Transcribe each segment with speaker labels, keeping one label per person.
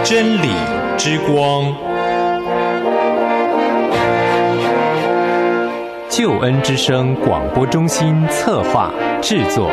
Speaker 1: 真理之光，救恩之声广播中心策划制作。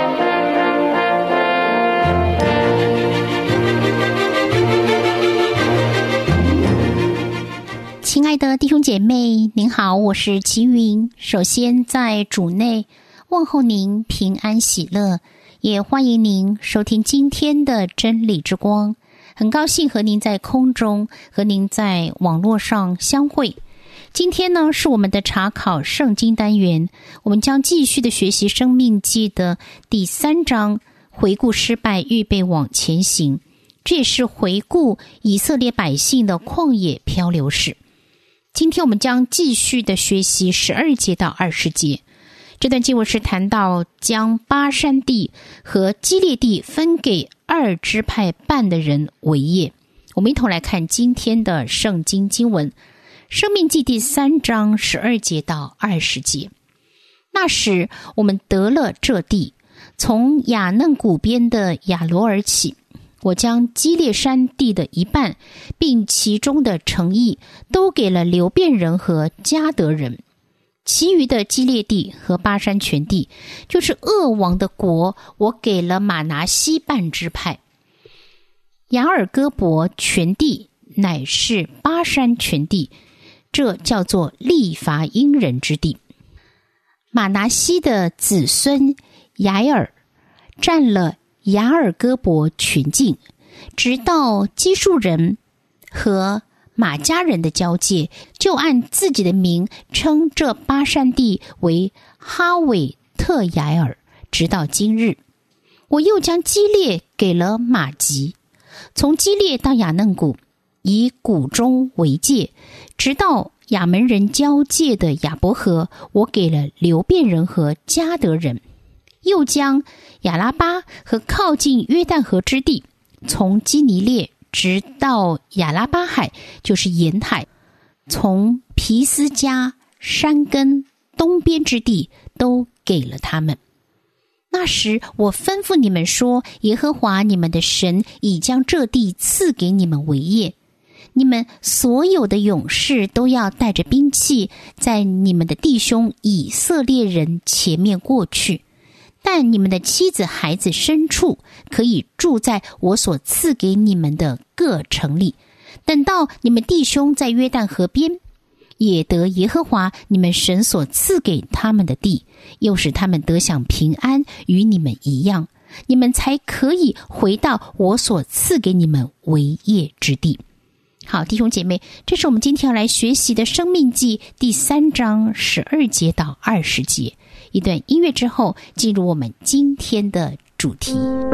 Speaker 2: 亲爱的弟兄姐妹，您好，我是齐云。首先在主内问候您平安喜乐，也欢迎您收听今天的真理之光。很高兴和您在空中，和您在网络上相会。今天呢，是我们的查考圣经单元，我们将继续的学习生命记的第3章，回顾失败，预备往前行。这也是回顾以色列百姓的旷野漂流史。今天我们将继续的学习12节到20节。这段经文是谈到将巴珊地和基列地分给2支派半的人为业。我们一同来看今天的圣经经文，申命记第3章12节到20节。那时我们得了这地，从雅嫩谷边的亚罗尔起，我将基列山地的一半，并其中的城邑，都给了流便人和迦得人。其余的基列地和巴珊全地，就是噩王的国，我给了玛拿西半支派。雅尔戈伯全地乃是巴珊全地，这叫做利乏音人之地。玛拿西的子孙雅尔占了雅尔戈伯全境，直到基述人和马加人的交界，就按自己的名称这巴珊地为哈韦特雅尔，直到今日。我又将基列给了马吉，从基列到雅嫩谷，以谷中为界，直到亚门人交界的亚伯河，我给了流便人和迦得人。又将亚拉巴和靠近约旦河之地，从基尼列直到亚拉巴海，就是沿海，从皮斯加山根东边之地都给了他们。那时我吩咐你们说，耶和华你们的神已将这地赐给你们为业，你们所有的勇士都要带着兵器，在你们的弟兄以色列人前面过去。但你们的妻子、孩子、牲畜可以住在我所赐给你们的各城里，等到你们弟兄在约旦河边，也得耶和华你们神所赐给他们的地，又使他们得享平安，与你们一样，你们才可以回到我所赐给你们为业之地。好，弟兄姐妹，这是我们今天要来学习的申命记第3章12节到20节。一段音乐之后，进入我们今天的主题。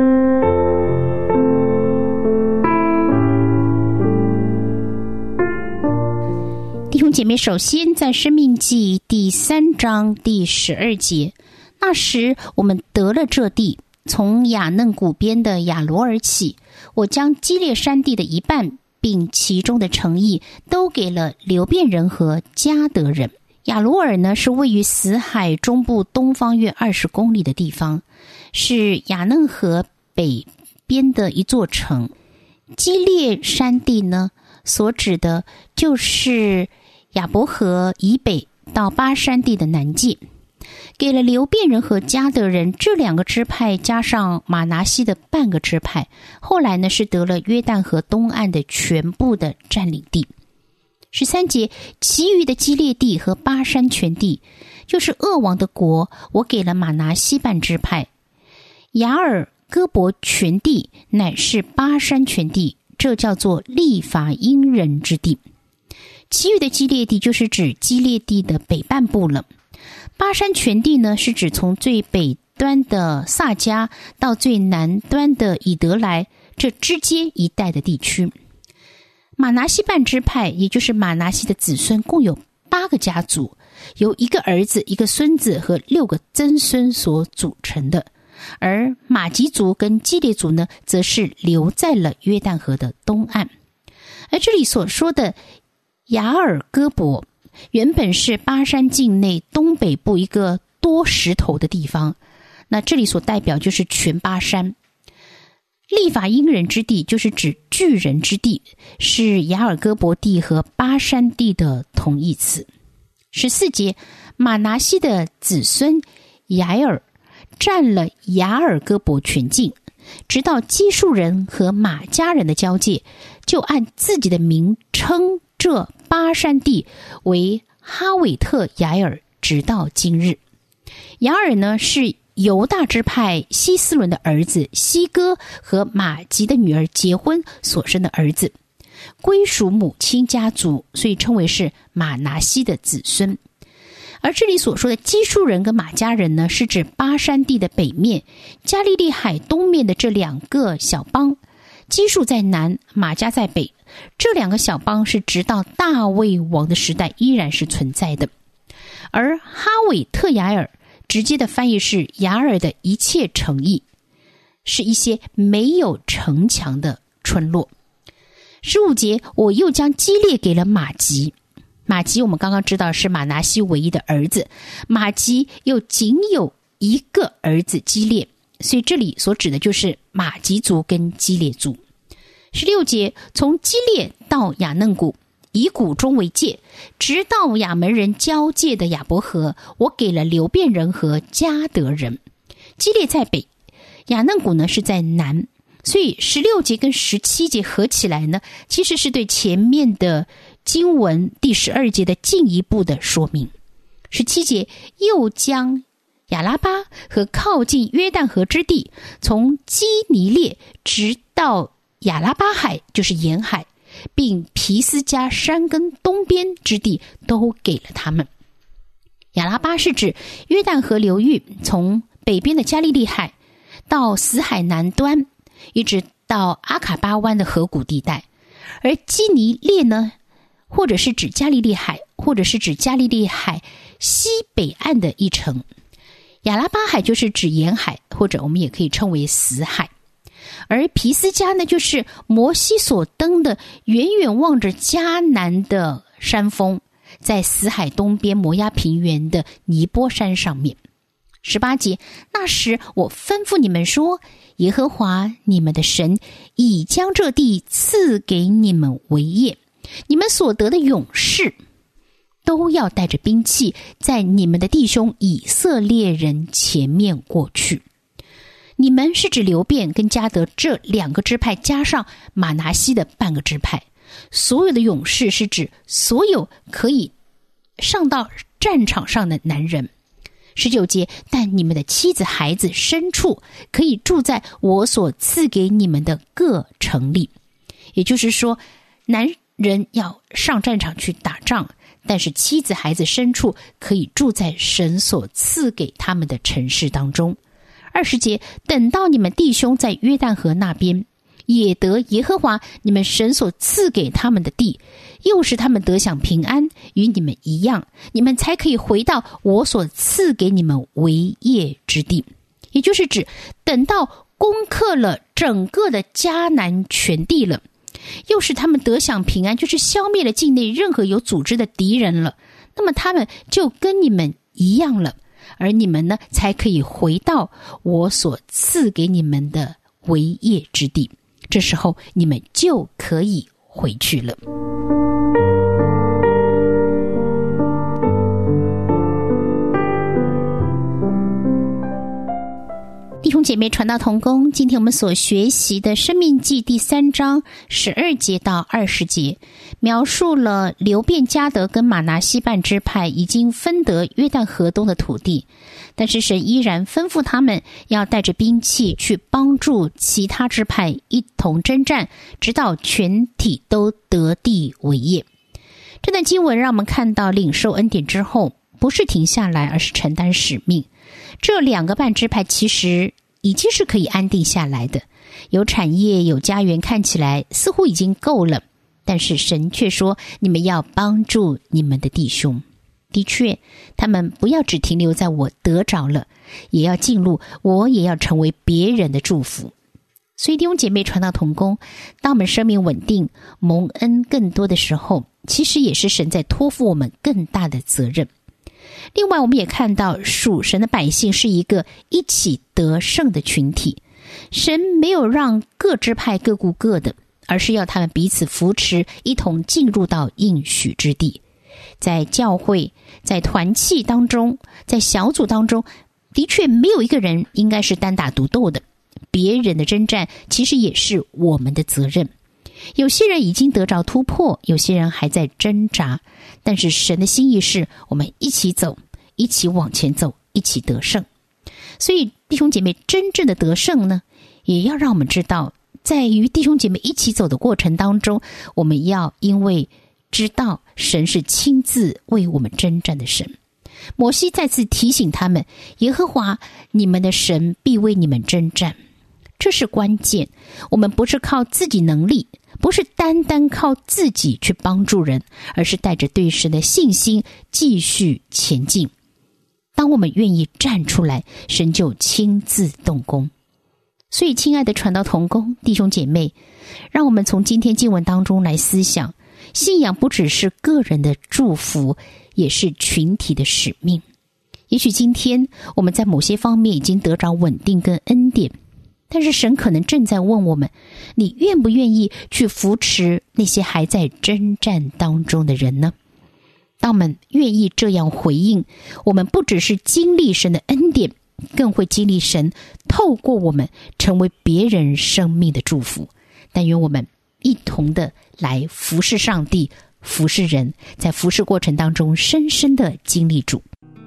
Speaker 2: 弟兄姐妹，首先在申命记第3章第12节，那时我们得了这地，从雅嫩谷边的亚罗尔起，我将基列山地的一半，并其中的城邑，都给了流便人和迦得人。亚罗尔呢，是位于死海中部东方约20公里的地方，是雅嫩河北边的一座城。基列山地呢，所指的就是亚伯河以北到巴珊地的南界，给了流便人和迦得人这2个支派，加上马拿西的半个支派。后来呢，是得了约旦河东岸的全部的占领地。13节，其余的基列地和巴珊全地，就是噩王的国，我给了马拿西半支派。雅尔戈伯全地乃是巴珊全地，这叫做利乏音人之地。其余的基列地就是指基列地的北半部了。巴珊全地呢，是指从最北端的萨迦到最南端的以德来这之间一带的地区。马拿西半支派，也就是马拿西的子孙，共有8个家族，由1个儿子、1个孙子和6个曾孙所组成的。而马吉族跟基列族呢，则是留在了约旦河的东岸。而这里所说的雅尔戈伯，原本是巴珊境内东北部一个多石头的地方，那这里所代表就是全巴珊。 利法因人之地就是指巨人之地，是雅尔戈伯地和巴山地的同义词。14节，马拿西的子孙雅尔占了雅尔戈伯全境，直到基述人和马加人的交界，就按自己的名称这巴山地为哈韦特雅尔，直到今日。雅尔呢，是犹大支派希斯伦的儿子希哥和马吉的女儿结婚所生的儿子，归属母亲家族，所以称为是马拿西的子孙。而这里所说的基述人跟马加人呢，是指巴山地的北面，加利利海东面的这两个小邦，基述在南，马加在北。这两个小邦是直到大卫王的时代依然是存在的。而哈韦特雅尔直接的翻译是雅尔的一切城邑，是一些没有城墙的村落。15节，我又将基列给了马吉。马吉我们刚刚知道是马拿西唯一的儿子，马吉又仅有一个儿子基列，所以这里所指的就是马吉族跟基列族。16节，从基列到雅嫩谷，以谷中为界，直到亚门人交界的亚伯河，我给了流便人和迦得人。基列在北，雅嫩谷呢是在南，所以16节跟17节合起来呢，其实是对前面的经文第12节的进一步的说明。17节，又将亚拉巴和靠近约旦河之地，从基尼列直到亚拉巴海，就是沿海，并皮斯加山根东边之地都给了他们。亚拉巴是指约旦河流域，从北边的加利利海到死海南端，一直到阿卡巴湾的河谷地带。而基尼列呢，或者是指加利利海，或者是指加利利海西北岸的一城。亚拉巴海就是指沿海，或者我们也可以称为死海。而皮斯加呢，就是摩西所登的远远望着迦南的山峰，在死海东边摩押平原的尼波山上面。18节，那时我吩咐你们说，耶和华你们的神已将这地赐给你们为业，你们所得的勇士都要带着兵器，在你们的弟兄以色列人前面过去。你们是指流便跟迦得这两个支派，加上马拿西的半个支派。所有的勇士是指所有可以上到战场上的男人。19节，但你们的妻子、孩子、牲畜可以住在我所赐给你们的各城里。也就是说，男人要上战场去打仗，但是妻子、孩子、牲畜可以住在神所赐给他们的城市当中。20节，等到你们弟兄在约旦河那边，也得耶和华你们神所赐给他们的地，又是他们得享平安，与你们一样，你们才可以回到我所赐给你们为业之地。也就是指等到攻克了整个的迦南全地了，又是他们得享平安，就是消灭了境内任何有组织的敌人了，那么他们就跟你们一样了，而你们呢，才可以回到我所赐给你们的为业之地。这时候你们就可以回去了。弟兄姐妹，传道同工，今天我们所学习的申命记第3章12节到20节，描述了流便、迦得跟马拿西半支派已经分得约旦河东的土地，但是神依然吩咐他们要带着兵器去帮助其他支派一同征战，直到全体都得地为业。这段经文让我们看到领受恩典之后，不是停下来，而是承担使命。这两个半支派其实已经是可以安定下来的，有产业有家园，看起来似乎已经够了，但是神却说，你们要帮助你们的弟兄。的确，他们不要只停留在我得着了，也要进入，我也要成为别人的祝福。所以弟兄姐妹，传道同工，当我们生命稳定蒙恩更多的时候，其实也是神在托付我们更大的责任。另外，我们也看到属神的百姓是一个一起得胜的群体， 神没有让各支派各顾各的，而是要他们彼此扶持，一同进入到应许之地。在教会，在团契当中，在小组当中，的确没有一个人应该是单打独斗的，别人的征战其实也是我们的责任。有些人已经得着突破，有些人还在挣扎，但是神的心意是我们一起走，一起往前走，一起得胜。所以弟兄姐妹真正的得胜呢，也要让我们知道，在与弟兄姐妹一起走的过程当中，我们要因为知道神是亲自为我们征战的神。摩西再次提醒他们，耶和华你们的神必为你们征战，这是关键。我们不是靠自己能力，不是单单靠自己去帮助人，而是带着对神的信心继续前进。当我们愿意站出来，神就亲自动工。所以亲爱的传道同工弟兄姐妹，让我们从今天经文当中来思想，信仰不只是个人的祝福，也是群体的使命。也许今天我们在某些方面已经得着稳定跟恩典，但是神可能正在问我们，你愿不愿意去扶持那些还在征战当中的人呢？当我们愿意这样回应，我们不只是经历神的恩典，更会经历神透过我们成为别人生命的祝福。但愿我们一同的来服侍上帝，服侍人，在服侍过程当中深深的经历主。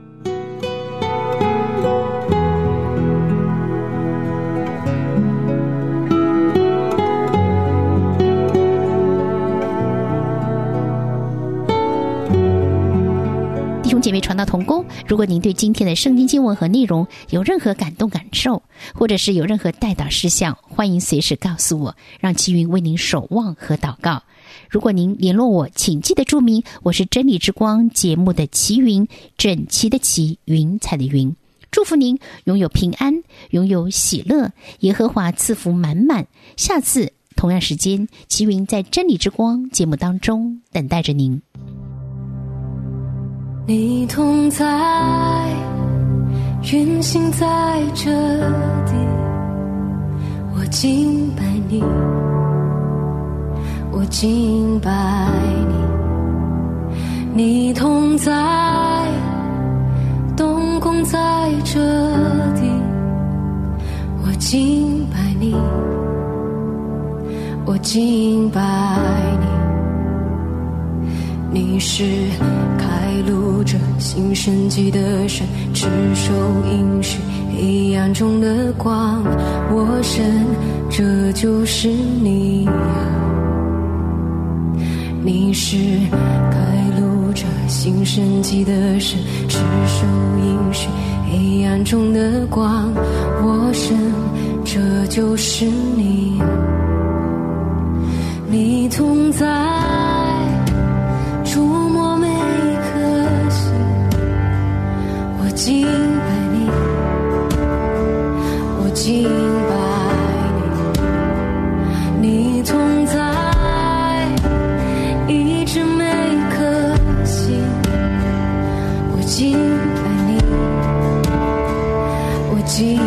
Speaker 2: 弟兄姐妹传道同工，如果您对今天的圣经经文和内容有任何感动感受，或者是有任何代祷事项，欢迎随时告诉我，让齐云为您守望和祷告。如果您联络我，请记得注明我是真理之光节目的齐云，整齐的齐，云彩的云。祝福您拥有平安，拥有喜乐，耶和华赐福满满。下次同样时间，齐云在真理之光节目当中等待着您。
Speaker 3: 你同在，运行在这地，我敬拜你，我敬拜你。你同在，动工在这地，我敬拜你，我敬拜你。你是开路者，行神迹的神，持守应许黑暗中的光，我神，这就是你啊。你是开路者，行神迹的神，持守应许黑暗中的光，我神，这就是你。你同在，触摸每颗心，我敬拜你，我敬拜你。你同在，医治每颗心，我敬拜你，我敬